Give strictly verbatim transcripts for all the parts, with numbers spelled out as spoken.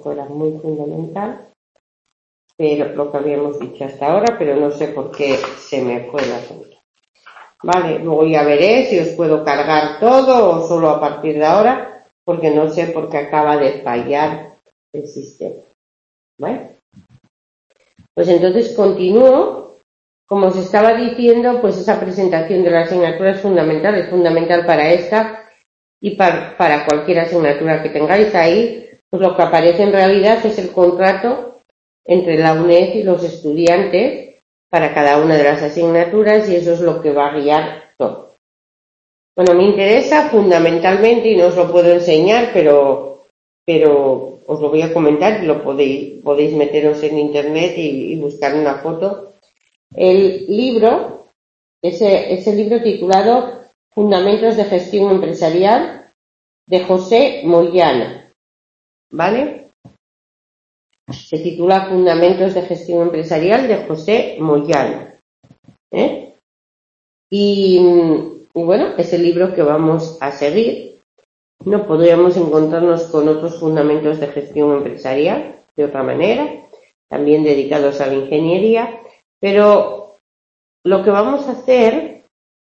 tampoco era muy fundamental, pero lo que habíamos dicho hasta ahora, pero no sé por qué se me fue el asunto. Vale, luego ya veré si os puedo cargar todo o solo a partir de ahora, porque no sé por qué acaba de fallar el sistema. ¿Vale? Pues entonces continúo. Como os estaba diciendo, pues esa presentación de la asignatura es fundamental, es fundamental para esta y para, para cualquier asignatura que tengáis ahí, pues lo que aparece en realidad es el contrato entre la U N E D y los estudiantes para cada una de las asignaturas y eso es lo que va a guiar todo. Bueno, me interesa fundamentalmente, y no os lo puedo enseñar, pero, pero os lo voy a comentar y lo podéis, podéis meteros en internet y, y buscar una foto. El libro, ese, ese libro titulado Fundamentos de Gestión Empresarial de José Moyano, ¿vale? Se titula Fundamentos de Gestión Empresarial de José Moyano, ¿eh? Y, y bueno, es el libro que vamos a seguir. No podríamos encontrarnos con otros fundamentos de gestión empresarial de otra manera, también dedicados a la ingeniería, pero lo que vamos a hacer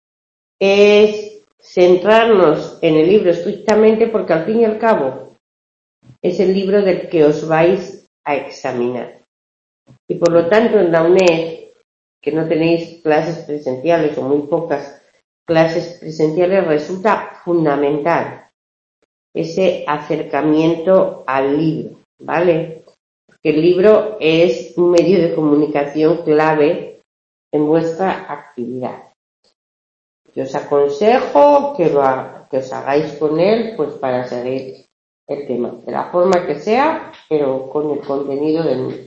es centrarnos en el libro estrictamente porque al fin y al cabo es el libro del que os vais a examinar. Y por lo tanto en la U N E D, que no tenéis clases presenciales o muy pocas clases presenciales, resulta fundamental ese acercamiento al libro, ¿vale? Porque el libro es un medio de comunicación clave en vuestra actividad. Yo os aconsejo que, lo, que os hagáis con él, pues para seguir el tema, de la forma que sea, pero con el contenido del mismo.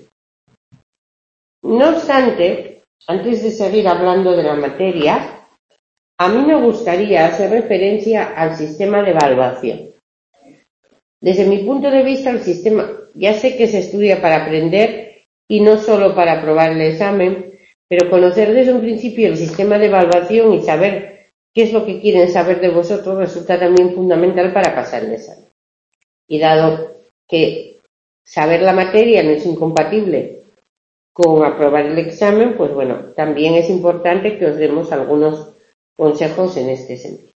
No obstante, antes de seguir hablando de la materia, a mí me gustaría hacer referencia al sistema de evaluación. Desde mi punto de vista, el sistema, ya sé que se estudia para aprender y no solo para aprobar el examen, pero conocer desde un principio el sistema de evaluación y saber qué es lo que quieren saber de vosotros resulta también fundamental para pasar el examen. Y dado que saber la materia no es incompatible con aprobar el examen, pues bueno, también es importante que os demos algunos consejos en este sentido.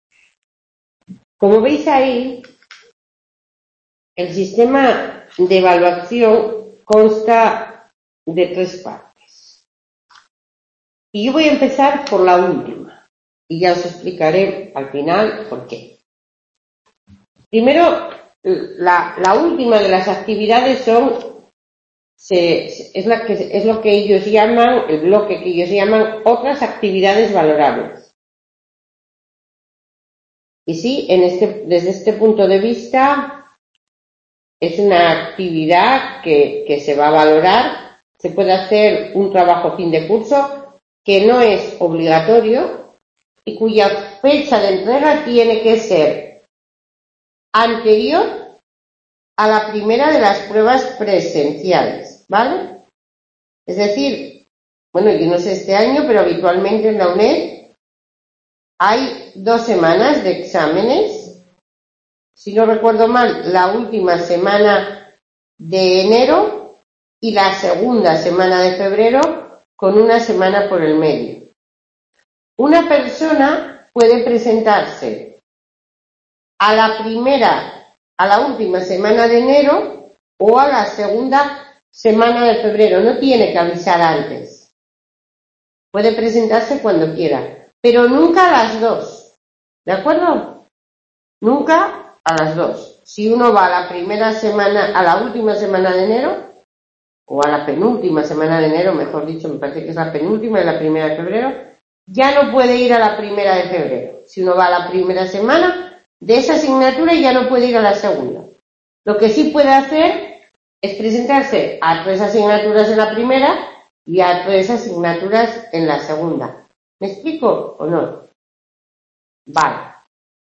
Como veis ahí, el sistema de evaluación consta de tres partes. Y yo voy a empezar por la última. Y ya os explicaré al final por qué. Primero, la, la última de las actividades son, se, es, la que, es lo que ellos llaman, el bloque que ellos llaman otras actividades valorables. Y sí, en este, desde este punto de vista, es una actividad que, que se va a valorar. Se puede hacer un trabajo fin de curso que no es obligatorio y cuya fecha de entrega tiene que ser anterior a la primera de las pruebas presenciales, ¿vale? Es decir, bueno, yo no sé este año, pero habitualmente en la U N E D hay dos semanas de exámenes. Si no recuerdo mal, la última semana de enero y la segunda semana de febrero con una semana por el medio. Una persona puede presentarse a la primera, a la última semana de enero o a la segunda semana de febrero. No tiene que avisar antes. Puede presentarse cuando quiera, pero nunca a las dos. ¿De acuerdo? Nunca a las dos. Si uno va a la primera semana, a la última semana de enero, o a la penúltima semana de enero, mejor dicho, me parece que es la penúltima y la primera de febrero, ya no puede ir a la primera de febrero. Si uno va a la primera semana de esa asignatura, ya no puede ir a la segunda. Lo que sí puede hacer es presentarse a tres asignaturas en la primera y a tres asignaturas en la segunda. ¿Me explico o no? Vale.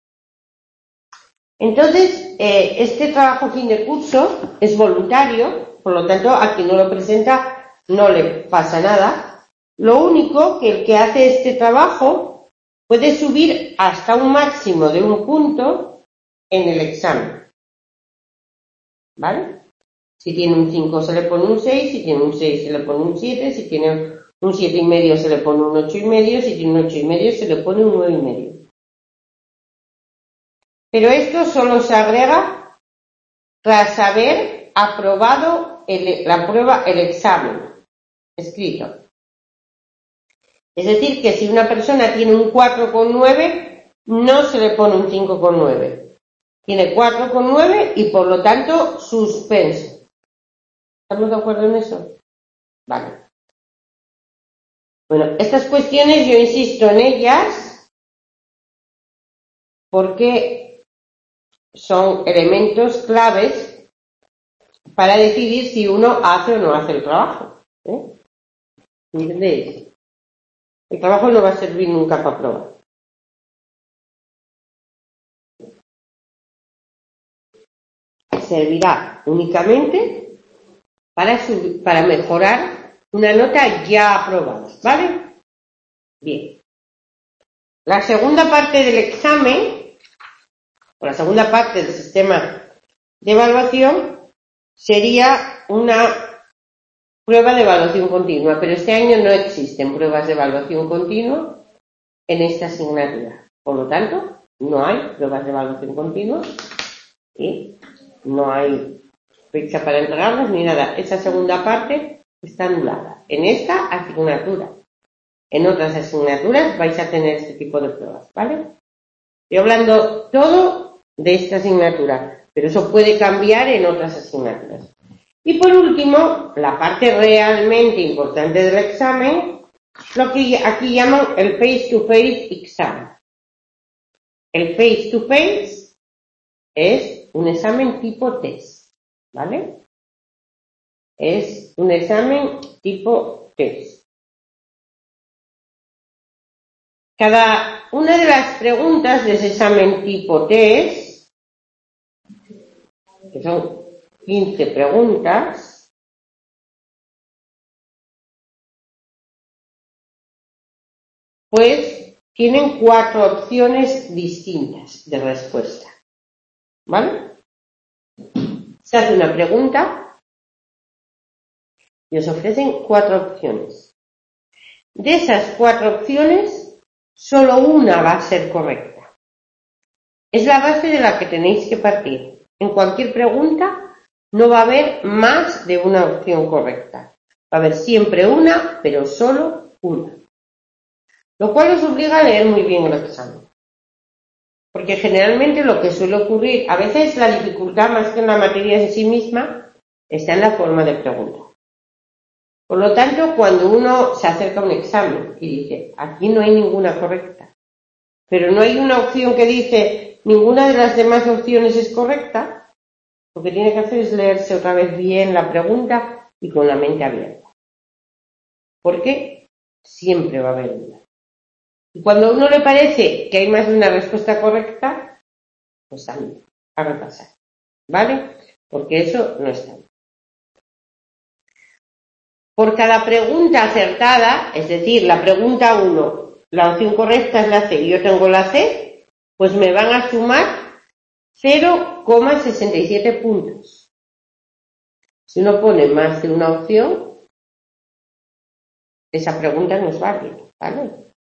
Entonces, eh, este trabajo fin de curso es voluntario, por lo tanto, a quien no lo presenta no le pasa nada. Lo único que el que hace este trabajo puede subir hasta un máximo de un punto en el examen. ¿Vale? Si tiene un cinco se le pone un seis, si tiene un seis se le pone un siete, si tiene un siete y medio se le pone un ocho y medio, si tiene un ocho y medio se le pone un nueve y medio. Pero esto solo se agrega tras haber aprobado el, la prueba, el examen escrito. Es decir, que si una persona tiene un cuatro coma nueve, no se le pone un cinco coma nueve. Tiene cuatro coma nueve y por lo tanto suspenso. ¿Estamos de acuerdo en eso? Vale. Bueno, estas cuestiones yo insisto en ellas porque son elementos claves para decidir si uno hace o no hace el trabajo. ¿Eh? ¿Entendéis? El trabajo no va a servir nunca para probar. Servirá únicamente para, subir, para mejorar una nota ya aprobada, ¿vale? Bien. La segunda parte del examen, o la segunda parte del sistema de evaluación, sería una prueba de evaluación continua, pero este año no existen pruebas de evaluación continua en esta asignatura. Por lo tanto, no hay pruebas de evaluación continua y no hay fecha para entregarlas ni nada. Esa segunda parte está anulada en esta asignatura. En otras asignaturas vais a tener este tipo de pruebas, ¿vale? Estoy hablando todo de esta asignatura, pero eso puede cambiar en otras asignaturas. Y por último, la parte realmente importante del examen, lo que aquí llaman el face-to-face exam. El face-to-face es un examen tipo test, ¿vale? Es un examen tipo test. Cada una de las preguntas de ese examen tipo test, que son quince preguntas, pues tienen cuatro opciones distintas de respuesta, ¿vale? Se hace una pregunta y os ofrecen cuatro opciones. De esas cuatro opciones, solo una va a ser correcta. Es la base de la que tenéis que partir. En cualquier pregunta no va a haber más de una opción correcta. Va a haber siempre una, pero solo una. Lo cual os obliga a leer muy bien el examen. Porque generalmente lo que suele ocurrir, a veces la dificultad más que en la materia en sí misma, está en la forma de pregunta. Por lo tanto, cuando uno se acerca a un examen y dice, aquí no hay ninguna correcta, pero no hay una opción que dice, ninguna de las demás opciones es correcta, lo que tiene que hacer es leerse otra vez bien la pregunta y con la mente abierta. Porque siempre va a haber una. Y cuando a uno le parece que hay más de una respuesta correcta, pues también, a repasar. ¿Vale? Porque eso no está bien. Por cada pregunta acertada, es decir, la pregunta uno, la opción correcta es la C y yo tengo la C, pues me van a sumar cero coma sesenta y siete puntos. Si uno pone más de una opción, esa pregunta no es válida, ¿vale?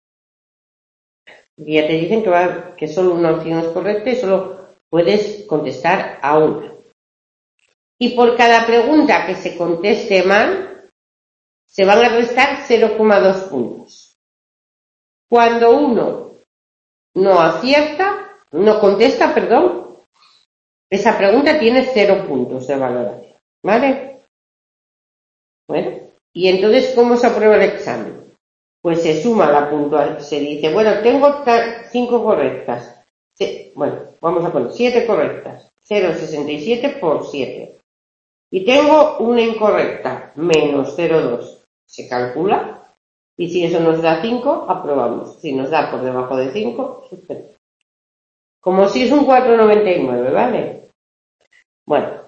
Y ya te dicen que, va, que solo una opción es correcta y solo puedes contestar a una. Y por cada pregunta que se conteste mal, se van a restar cero coma dos puntos. Cuando uno no acierta, no contesta, perdón, esa pregunta tiene cero puntos de valoración, ¿vale? Bueno, y entonces, ¿cómo se aprueba el examen? Pues se suma la puntuación, se dice, bueno, tengo cinco correctas, se, bueno, vamos a poner siete correctas, cero coma sesenta y siete por siete, y tengo una incorrecta, menos cero coma dos, se calcula, y si eso nos da cinco, aprobamos, si nos da por debajo de cinco, suspendemos. Como si es un cuatro coma noventa y nueve, ¿vale? Bueno.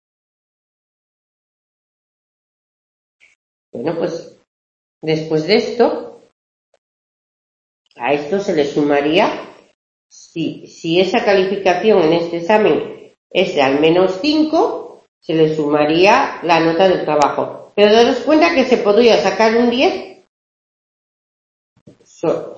Bueno, pues después de esto, a esto se le sumaría, si, si esa calificación en este examen es de al menos cinco, se le sumaría la nota del trabajo. Pero daros cuenta que se podría sacar un diez. So,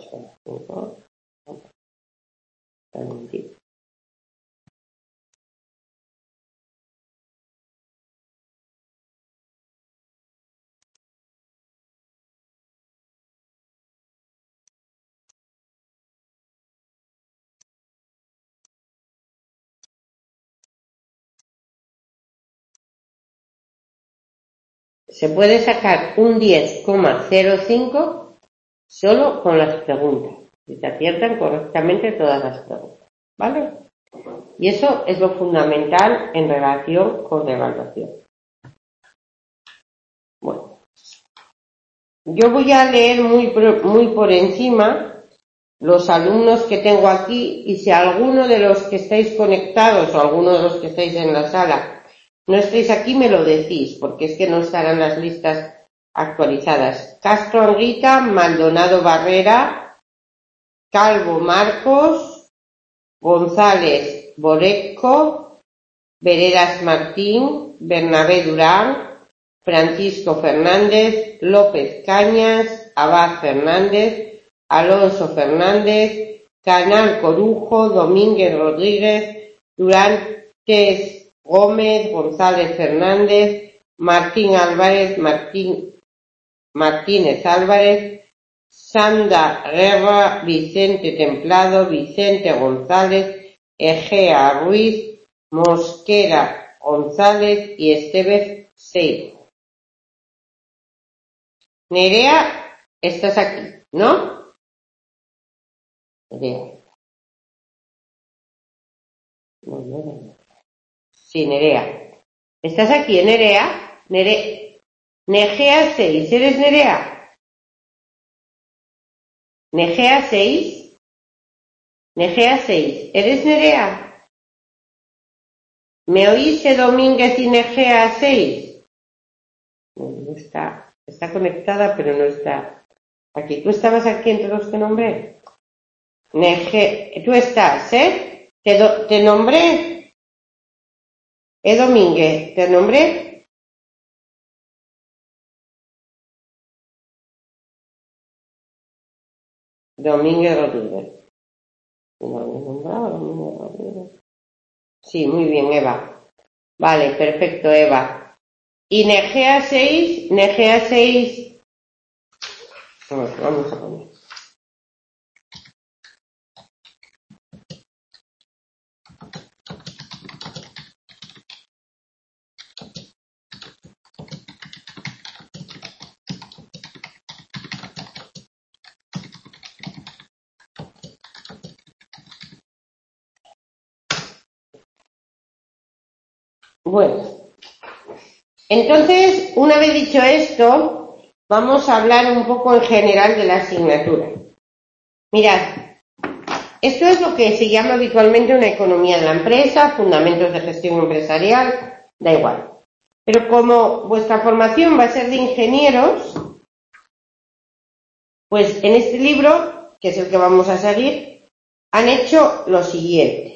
se puede sacar un diez coma cero cinco solo con las preguntas, si se aciertan correctamente todas las preguntas, ¿vale? Y eso es lo fundamental en relación con la evaluación. Bueno, yo voy a leer muy, muy por encima los alumnos que tengo aquí, y si alguno de los que estáis conectados o alguno de los que estáis en la sala no estáis aquí, me lo decís, porque es que no estarán las listas actualizadas. Castro Anguita, Maldonado Barrera, Calvo Marcos, González Borecco, Veredas Martín, Bernabé Durán, Francisco Fernández, López Cañas, Abad Fernández, Alonso Fernández, Canal Corujo, Domínguez Rodríguez, Durantes Gómez, González Fernández, Martín Álvarez, Martín Martínez Álvarez, Sanda Guerra, Vicente Templado, Vicente González, Egea Ruiz, Mosquera González y Estevez Seijo. Nerea, estás aquí, ¿no? Nerea. No, Nerea. Sí, Nerea. ¿Estás aquí, Nerea? Nere... Negea seis, ¿eres Nerea? Negea seis. Negea seis, ¿eres Nerea? ¿Me oíste, Domínguez y Negea seis? No está, está conectada, pero no está aquí. ¿Tú estabas aquí entre los que nombré? Nege... Tú estás, ¿eh? Te, do... te nombré. ¿Eh, Domínguez? ¿Te nombré? Domínguez Rodríguez. No, me he nombrado Domínguez Rodríguez. Sí, muy bien, Eva. Vale, perfecto, Eva. Y Negea seis, Negea seis. Vamos, vamos a poner. Bueno, entonces, una vez dicho esto, vamos a hablar un poco en general de la asignatura. Mirad, esto es lo que se llama habitualmente una economía de la empresa, fundamentos de gestión empresarial, da igual. Pero como vuestra formación va a ser de ingenieros, pues en este libro, que es el que vamos a seguir, han hecho lo siguiente.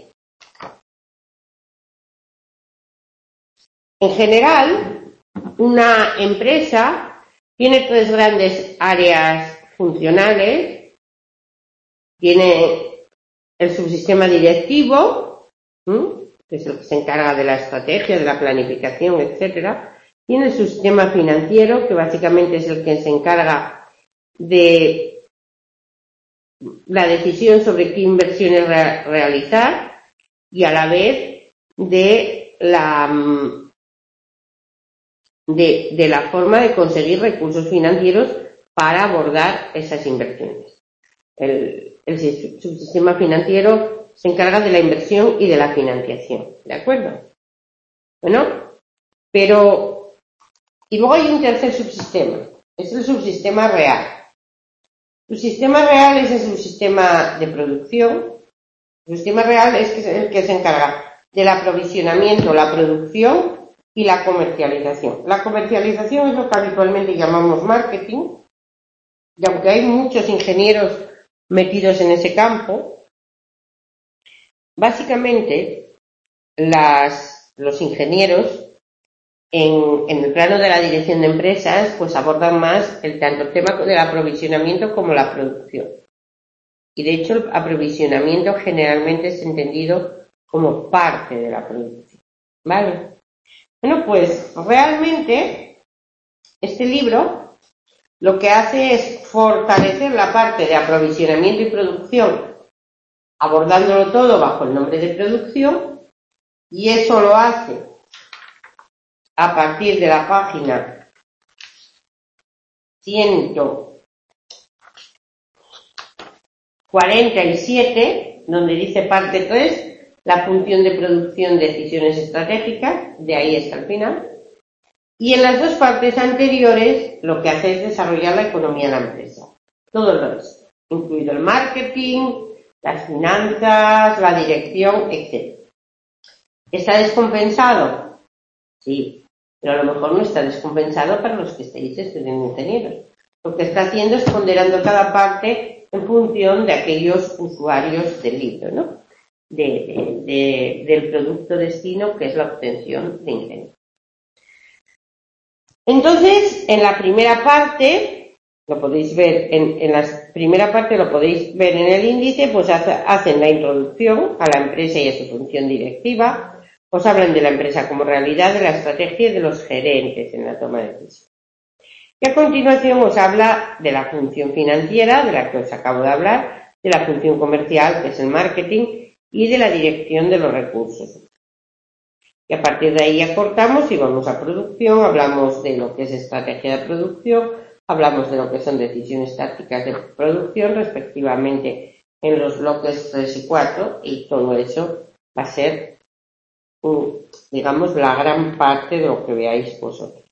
En general, una empresa tiene tres grandes áreas funcionales. Tiene el subsistema directivo, ¿sí?, que es el que se encarga de la estrategia, de la planificación, etcétera. Tiene el subsistema financiero, que básicamente es el que se encarga de la decisión sobre qué inversiones re- realizar y a la vez de la de, de la forma de conseguir recursos financieros para abordar esas inversiones. El, el subsistema financiero se encarga de la inversión y de la financiación, ¿de acuerdo? Bueno, pero y luego hay un tercer subsistema, es el subsistema real. El subsistema real es el subsistema de producción. El subsistema real es el que se encarga del aprovisionamiento, la producción y la comercialización. La comercialización es lo que habitualmente llamamos marketing, y aunque hay muchos ingenieros metidos en ese campo, básicamente las, los ingenieros en, en el plano de la dirección de empresas, pues abordan más el tanto el tema del aprovisionamiento como la producción. Y de hecho el aprovisionamiento generalmente es entendido como parte de la producción. ¿Vale? Bueno, pues realmente este libro lo que hace es fortalecer la parte de aprovisionamiento y producción, abordándolo todo bajo el nombre de producción, y eso lo hace a partir de la página ciento cuarenta y siete, donde dice parte tres, la función de producción, decisiones estratégicas, de ahí hasta el final. Y en las dos partes anteriores lo que hace es desarrollar la economía de la empresa. Todo lo resto, incluido el marketing, las finanzas, la dirección, etcétera. ¿Está descompensado? Sí, pero a lo mejor no está descompensado para los que estéis estudiando ingenieros. Lo que está haciendo es ponderando cada parte en función de aquellos usuarios del libro, ¿no? De, de, de, del producto destino, que es la obtención de ingresos. Entonces, en la primera parte, lo podéis ver, en, en la primera parte lo podéis ver en el índice, pues hace, hacen la introducción a la empresa y a su función directiva, os hablan de la empresa como realidad, de la estrategia y de los gerentes en la toma de decisiones. Y a continuación os habla de la función financiera, de la que os acabo de hablar, de la función comercial, que es el marketing, y de la dirección de los recursos. Y a partir de ahí acortamos y vamos a producción, hablamos de lo que es estrategia de producción, hablamos de lo que son decisiones tácticas de producción, respectivamente en los bloques tres y cuatro, y todo eso va a ser, digamos, la gran parte de lo que veáis vosotros.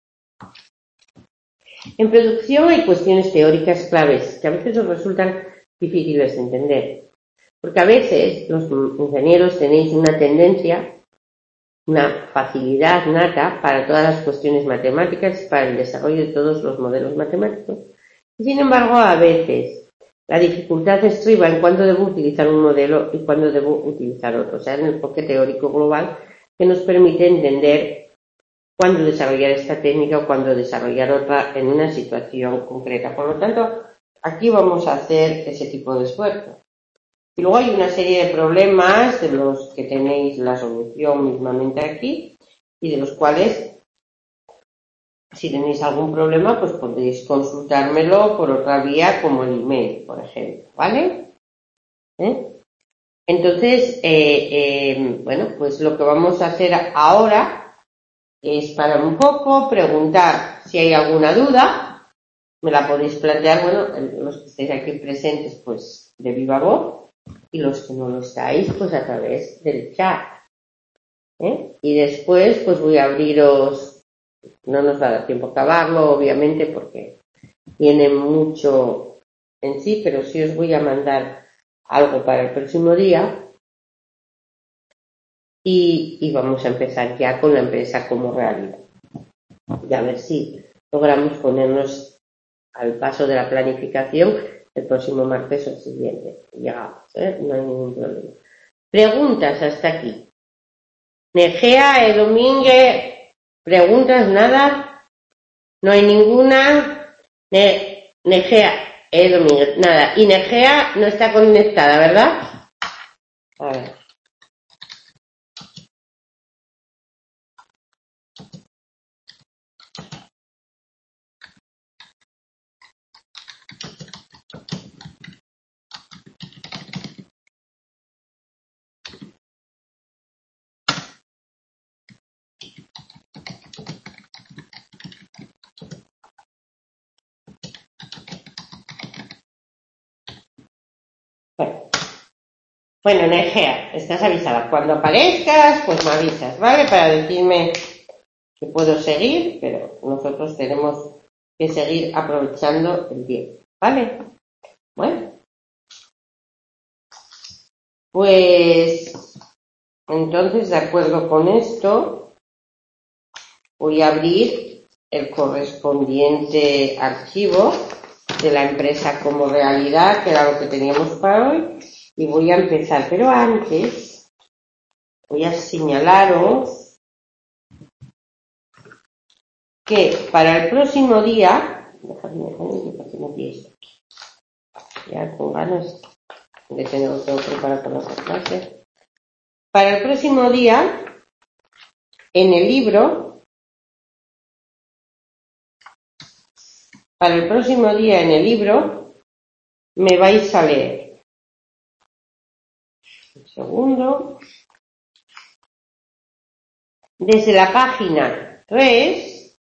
En producción hay cuestiones teóricas claves que a veces os resultan difíciles de entender, porque a veces los ingenieros tenéis una tendencia, una facilidad nata para todas las cuestiones matemáticas y para el desarrollo de todos los modelos matemáticos. Y sin embargo, a veces la dificultad estriba en cuándo debo utilizar un modelo y cuándo debo utilizar otro, o sea, en el enfoque teórico global que nos permite entender cuándo desarrollar esta técnica o cuándo desarrollar otra en una situación concreta. Por lo tanto, aquí vamos a hacer ese tipo de esfuerzo. Y luego hay una serie de problemas de los que tenéis la solución mismamente aquí y de los cuales, si tenéis algún problema, pues podéis consultármelo por otra vía como el email, por ejemplo, ¿vale? ¿Eh? Entonces, eh, eh, bueno, pues lo que vamos a hacer ahora es parar un poco, preguntar si hay alguna duda, me la podéis plantear, bueno, los que estéis aquí presentes, pues de viva voz. Y los que no lo estáis, pues a través del chat. ¿Eh? Y después, pues voy a abriros, no nos va a dar tiempo a acabarlo, obviamente, porque tiene mucho en sí, pero sí os voy a mandar algo para el próximo día. Y, y vamos a empezar ya con la empresa como realidad. Y a ver si logramos ponernos al paso de la planificación el próximo martes o el siguiente. Llegamos, ¿eh? No hay ningún problema. Preguntas hasta aquí. Negea, E. Domínguez, preguntas, nada. No hay ninguna. Ne Negea, E. Domínguez, nada. Y Negea no está conectada, ¿verdad? A ver. Bueno, Negea, estás avisada. Cuando aparezcas, pues me avisas, ¿vale? Para decirme que puedo seguir, pero nosotros tenemos que seguir aprovechando el tiempo, ¿vale? Bueno, pues entonces, de acuerdo con esto, voy a abrir el correspondiente archivo de la empresa como realidad, que era lo que teníamos para hoy, y voy a empezar. Pero antes voy a señalaros que para el próximo día, dejadme poner porque no tiene esto aquí, ya con ganas de tener todo preparado para la clase. Para el próximo día, en el libro, para el próximo día en el libro, me vais a leer. Un segundo. Desde la página tres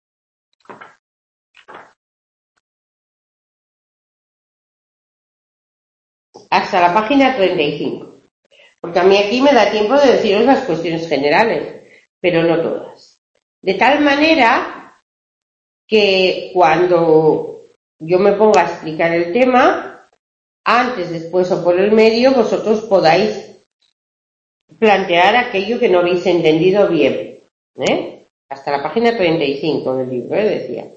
hasta la página treinta y cinco. Porque a mí aquí me da tiempo de deciros las cuestiones generales, pero no todas. De tal manera que cuando yo me ponga a explicar el tema, antes, después o por el medio, vosotros podáis plantear aquello que no habéis entendido bien, ¿eh? Hasta la página treinta y cinco del libro, ¿eh? Decía.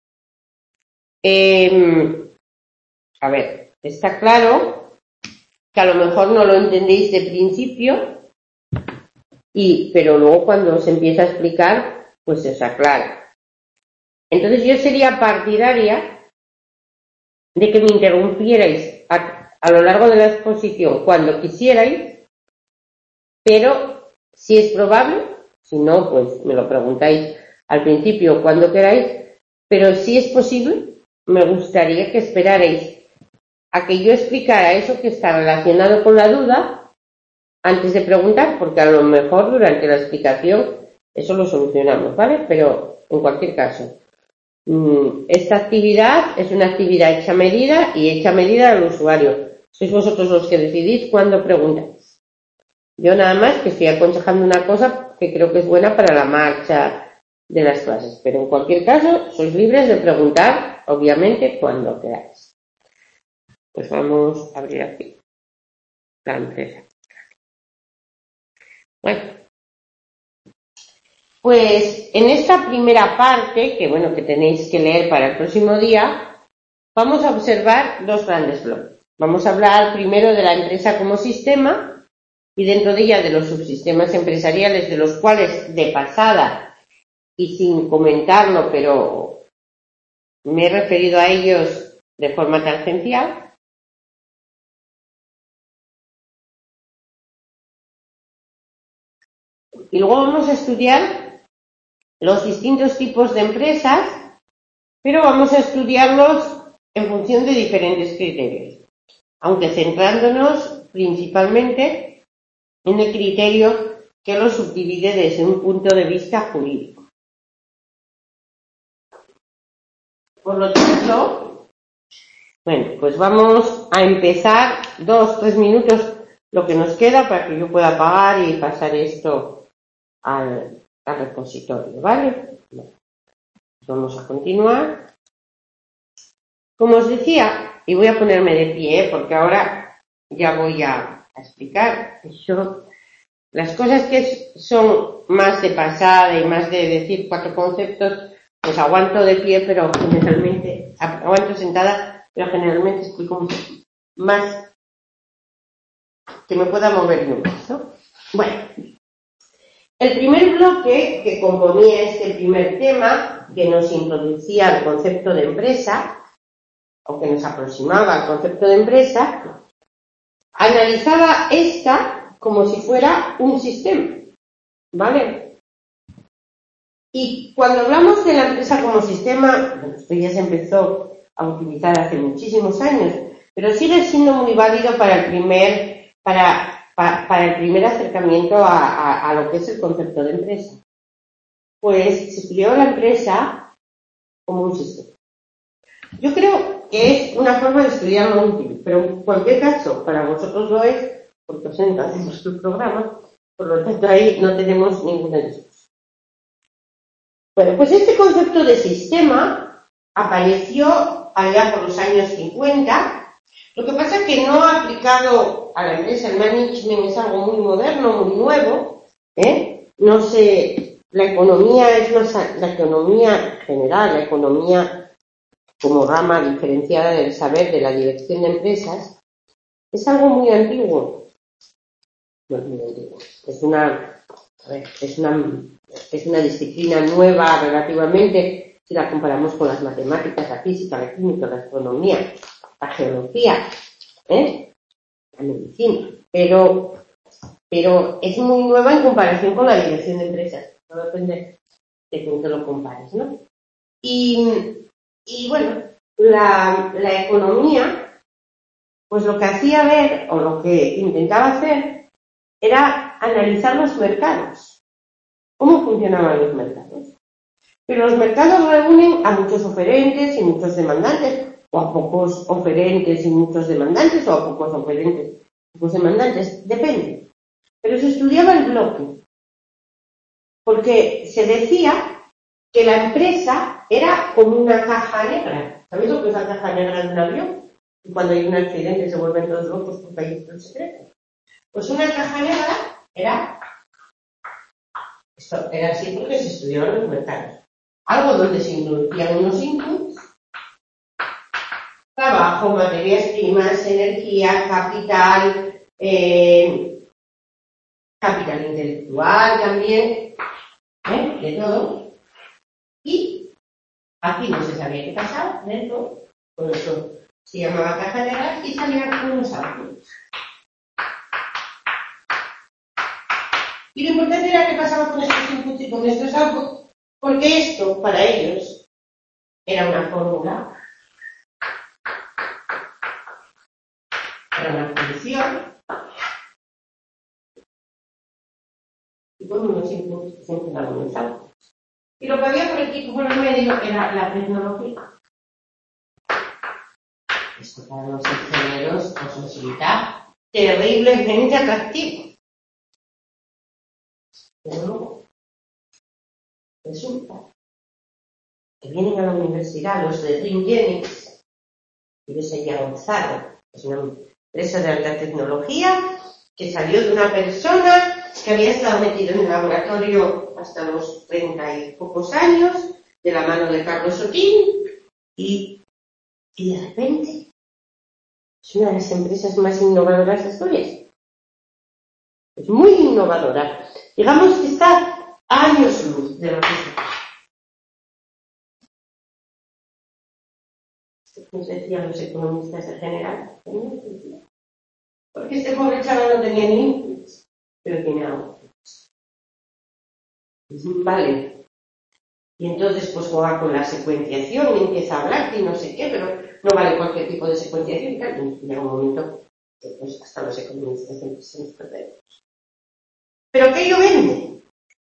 Eh, a ver, está claro que a lo mejor no lo entendéis de principio, y, pero luego cuando se empieza a explicar, pues se os aclara. Entonces yo sería partidaria de que me interrumpierais a, a lo largo de la exposición cuando quisierais, pero si es probable, si no, pues me lo preguntáis al principio cuando queráis, pero si es posible, me gustaría que esperarais a que yo explicara eso que está relacionado con la duda antes de preguntar, porque a lo mejor durante la explicación eso lo solucionamos, ¿vale? Pero en cualquier caso, esta actividad es una actividad hecha a medida y hecha a medida al usuario. Sois vosotros los que decidís cuándo preguntáis. Yo nada más que estoy aconsejando una cosa que creo que es buena para la marcha de las clases, pero en cualquier caso sois libres de preguntar, obviamente, cuando queráis. Pues vamos a abrir aquí la empresa. Bueno, pues en esta primera parte, que bueno, que tenéis que leer para el próximo día, vamos a observar dos grandes bloques. Vamos a hablar primero de la empresa como sistema y dentro de ella de los subsistemas empresariales, de los cuales de pasada y sin comentarlo, pero me he referido a ellos de forma tangencial. Y luego vamos a estudiar los distintos tipos de empresas, pero vamos a estudiarlos en función de diferentes criterios, aunque centrándonos principalmente en el criterio que los subdivide desde un punto de vista jurídico. Por lo tanto, bueno, pues vamos a empezar dos, tres minutos lo que nos queda para que yo pueda apagar y pasar esto al, al repositorio, ¿vale? Bueno, vamos a continuar. Como os decía, y voy a ponerme de pie, ¿eh? Porque ahora ya voy a, a explicar. Yo, las cosas que son más de pasada y más de decir cuatro conceptos, pues aguanto de pie, pero generalmente, aguanto sentada, pero generalmente explico más que me pueda mover más, ¿no? Bueno, el primer bloque que componía este primer tema, que nos introducía al concepto de empresa, o que nos aproximaba al concepto de empresa, analizaba esta como si fuera un sistema, ¿vale? Y cuando hablamos de la empresa como sistema, bueno, esto ya se empezó a utilizar hace muchísimos años, pero sigue siendo muy válido para el primer, para, para, para el primer acercamiento a, a, a lo que es el concepto de empresa. Pues se creó la empresa como un sistema. Yo creo que es una forma de estudiarlo útil, pero en cualquier caso, para vosotros lo es, porque os entra en vuestro programa, por lo tanto ahí no tenemos ninguna discusión. Bueno, pues este concepto de sistema apareció allá por los años cincuenta. Lo que pasa es que no ha aplicado a la empresa. El management es algo muy moderno, muy nuevo, ¿eh? No sé, la economía es más, la economía general, la economía como rama diferenciada del saber de la dirección de empresas, es algo muy antiguo. No es muy antiguo. Es una, a ver, es una, es una disciplina nueva relativamente, si la comparamos con las matemáticas, la física, la química, la astronomía, la geología, ¿eh? La medicina. Pero, pero es muy nueva en comparación con la dirección de empresas. Todo depende de con qué lo compares, ¿no? Y, y bueno, la, la economía, pues lo que hacía ver, o lo que intentaba hacer, era analizar los mercados. ¿Cómo funcionaban los mercados? Pero los mercados reúnen a muchos oferentes y muchos demandantes, o a pocos oferentes y muchos demandantes, o a pocos oferentes y pocos demandantes, depende. Pero se estudiaba el bloque, porque se decía que la empresa era como una caja negra. ¿Sabéis lo que es la caja negra de un avión? Y cuando hay un accidente se vuelven todos locos porque ahí está el secreto. Pues una caja negra era, esto era así porque se estudiaban los mercados. Algo donde se introducían unos inputs, trabajo, materias primas, energía, capital, eh, capital intelectual también, ¿eh? De todo. Y aquí no se sabía qué pasaba dentro, por eso se llamaba caja negra y salían unos outputs. Y lo importante era qué pasaba con estos inputs y con estos outputs, porque esto, para ellos, era una fórmula, era una función, y con unos inputs que siempre daban unos outputs. Y lo que había por aquí, por el medio, era la tecnología. Esto para los ingenieros nos resulta terriblemente atractivo. Pero luego, resulta que vienen a la universidad los de Ringenics y les han avanzado. Es una empresa de alta tecnología que salió de una persona que había estado metido en el laboratorio hasta los treinta y pocos años, de la mano de Carlos Otín, y, y de repente es una de las empresas más innovadoras de Asturias. Es muy innovadora. Digamos que está a años luz de lo que se nos decían los economistas en general. Porque este pobre chaval no tenía ni inputs, pero tiene outputs. Vale. Y entonces pues juega con la secuenciación y empieza a hablar y no sé qué, pero no vale cualquier tipo de secuenciación. Claro, llega un momento que pues hasta los economistas se nos perdemos. Pero aquello vende.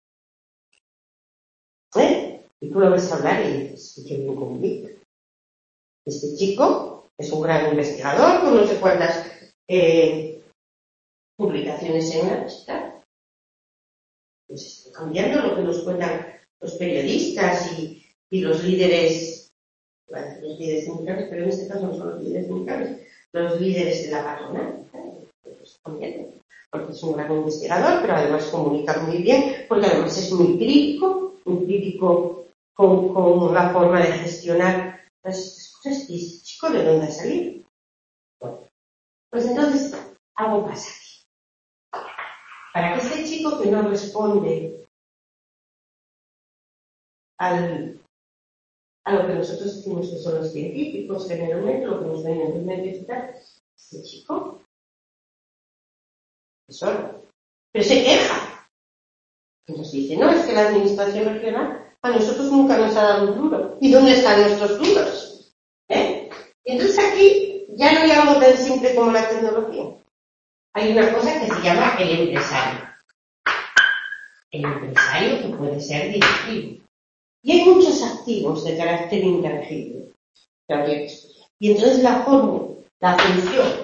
¿Eh? Y tú lo ves hablar y dices, qué bien comunica. Este chico es un gran investigador con no sé cuántas eh, publicaciones en la chica. Pues está cambiando lo que nos cuentan los periodistas y, y los líderes, bueno, los líderes sindicales, pero en este caso no son los líderes sindicales, los líderes de la patronal. Pues cambiando. Porque es un gran investigador, pero además comunica muy bien, porque además es muy crítico, muy crítico con, con la forma de gestionar las cosas. ¿Y este chico de dónde ha salido? Bueno, pues entonces algo pasa aquí. Para que este chico que no responde al, a lo que nosotros decimos que son los científicos, generalmente, lo que nos ven en los medios y tal, este chico es solo. Pero se queja. Y nos dice, no, es que la administración regional a nosotros nunca nos ha dado un duro. ¿Y dónde están nuestros duros? ¿Eh? Y entonces aquí ya no hay algo tan simple como la tecnología. Hay una cosa que se llama el empresario. El empresario que puede ser directivo. Y hay muchos activos de carácter intangible que habría que estudiar. Y entonces la fórmula, la función,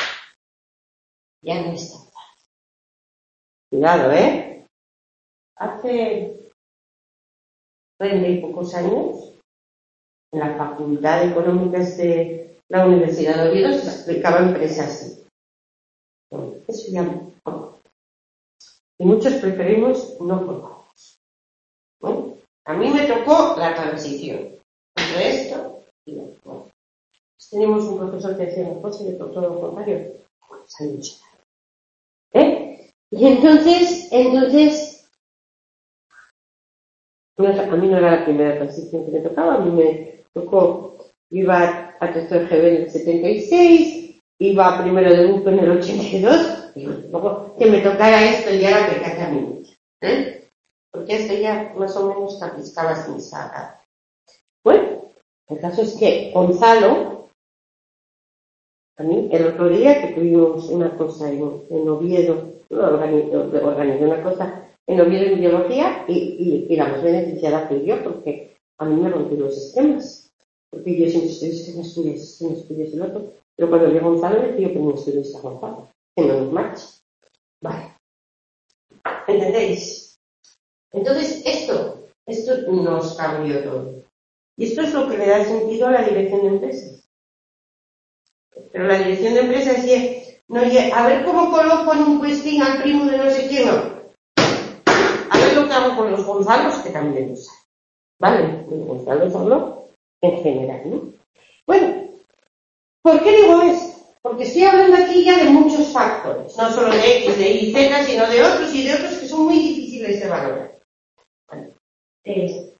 ya no es tan fácil. Cuidado, ¿eh? Hace treinta y pocos años, en la Facultad de Económicas de la Universidad de Oviedo se explicaba empresas así. Bueno, eso ya no. Y muchos preferimos no formarnos. Bueno, a mí me tocó la transición entre esto y lo otro. Tenemos un profesor que decía, mejor se le tocó todo lo contrario. Pues hay mucho. ¿Eh? Y entonces, entonces, No, a mí no era la primera transición que me tocaba, a mí me tocó, iba a tercero de G B en el setenta y seis, iba a primero de U P en el ochenta y dos, y luego que me tocara esto ya era pecata a mí, ¿eh? Porque esto ya más o menos tapizcaba sin saga. Bueno, el caso es que Gonzalo, a mí el otro día que tuvimos una cosa en, en Oviedo, no organizé, organizé una cosa en Oviedo en biología y, y, y la más beneficiada fui yo porque a mí me rompí los esquemas. Porque yo siempre estoy, es que no estudies, es que no estudies el otro. Pero cuando vi a Gonzalo le pido que no estudies a Gonzalo, que no nos marche. Vale. ¿Entendéis? Entonces esto, esto nos cambió todo. Y esto es lo que le da sentido a la dirección de empresas. Pero la dirección de empresas es, no, a ver cómo coloco en un puestín al primo de no sé quién, no. A ver lo que hago con los Gonzalos, que también los hay. ¿Vale? Los Gonzalos hablo en general, ¿no? Bueno, ¿por qué digo esto? Porque estoy hablando aquí ya de muchos factores, no solo de X, de Y, Z, sino de otros y de otros que son muy difíciles de valorar. Bueno, eh,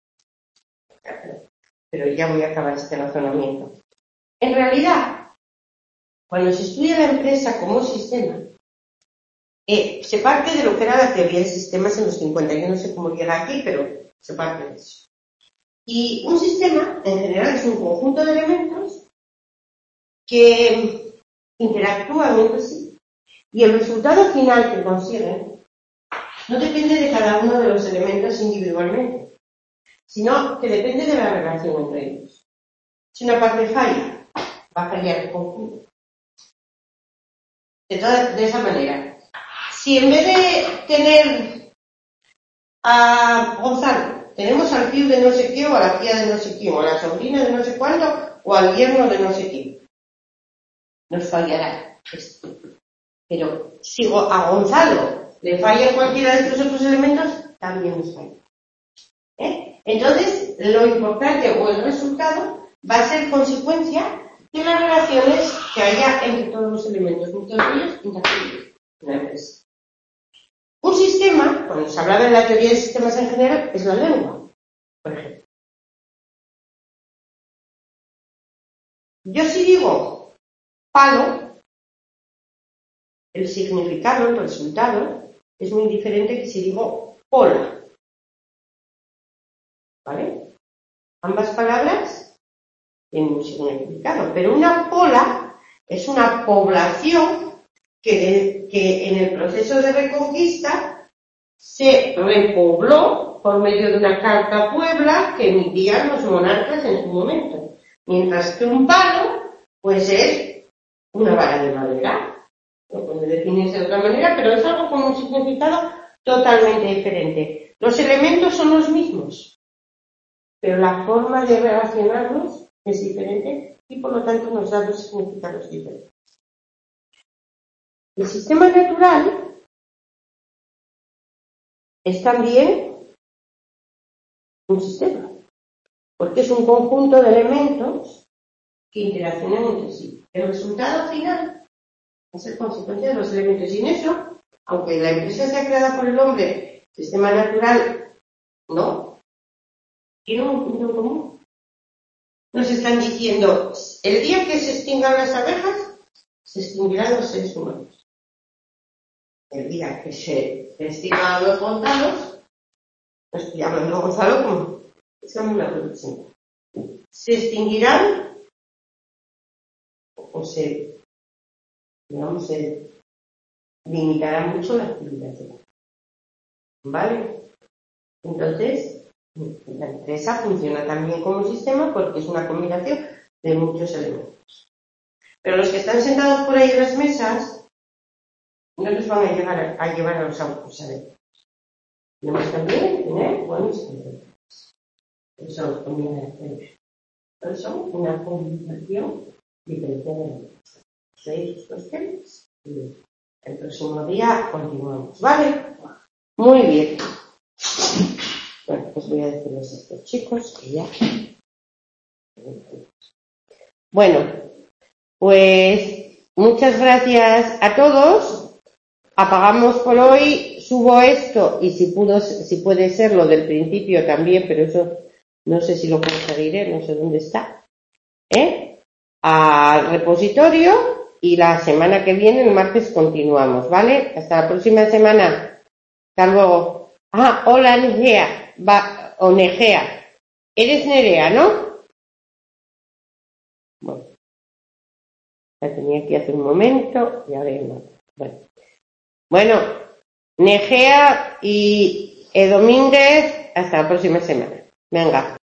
pero ya voy a acabar este razonamiento. En realidad, cuando se estudia la empresa como sistema, eh, se parte de lo que era la teoría de sistemas en los cincuenta. Yo no sé cómo llega aquí, pero se parte de eso. Y un sistema, en general, es un conjunto de elementos que interactúan entre sí. Y el resultado final que consiguen no depende de cada uno de los elementos individualmente, sino que depende de la relación entre ellos. Si una parte falla, va a fallar el conjunto. De, toda, de esa manera, si en vez de tener a Gonzalo, tenemos al tío de no sé qué, o a la tía de no sé quién, o a la sobrina de no sé cuánto, o al yerno de no sé quién, nos fallará esto. Pero si a Gonzalo le falla cualquiera de estos otros elementos, también nos falla. ¿Eh? Entonces, lo importante o el resultado va a ser consecuencia de las relaciones que haya entre todos los elementos, muchos de ellos interactivos en la empresa. Un sistema, cuando se habla de la teoría de sistemas en general, es la lengua, por ejemplo. Yo si digo palo, el significado, el resultado, es muy diferente que si digo pola. ¿Vale? Ambas palabras tienen un significado, pero una pola es una población que, que en el proceso de reconquista se repobló por medio de una carta a Puebla que emitían los monarcas en su momento. Mientras que un palo, pues es una vara de madera. Lo puede definirse de otra manera, pero es algo con un significado totalmente diferente. Los elementos son los mismos, pero la forma de relacionarnos es diferente y por lo tanto nos da dos significados diferentes. El sistema natural es también un sistema, porque es un conjunto de elementos que interaccionan entre sí. El resultado final es la consecuencia de los elementos. Sin eso, aunque la empresa sea creada por el hombre, sistema natural, no, tiene un punto en común. Nos están diciendo, el día que se extingan las abejas, se extinguirán los seres humanos. El día que se extingan los Gonzalos, pues estoy hablando de Gonzalo como es una producción. Se extinguirán o se, digamos, se limitará mucho la actividad. ¿Vale? Entonces, la empresa funciona también como sistema porque es una combinación de muchos elementos. Pero los que están sentados por ahí en las mesas no nos van a llevar a, a llevar a los autos adentro. Tenemos también tener buenos elementos. Eso es combinaciones. Pero son una combinación diferente de elementos. ¿Seis estos temas? Y el próximo día continuamos. ¿Vale? Muy bien. Bueno, pues voy a decirles a estos chicos que ya. Bueno, pues muchas gracias a todos apagamos por hoy, subo esto y si pudo, si puede ser lo del principio también, pero eso no sé si lo conseguiré, no sé dónde está, ¿eh? Al repositorio y la semana que viene, el martes, continuamos, ¿vale? Hasta la próxima semana. Hasta luego. Ah, hola Negea, va, o Negea. Eres Nerea, ¿no? Bueno, la tenía aquí hace un momento y ahora ya no. Bueno. Bueno, Negea y E. Domínguez, hasta la próxima semana. Venga.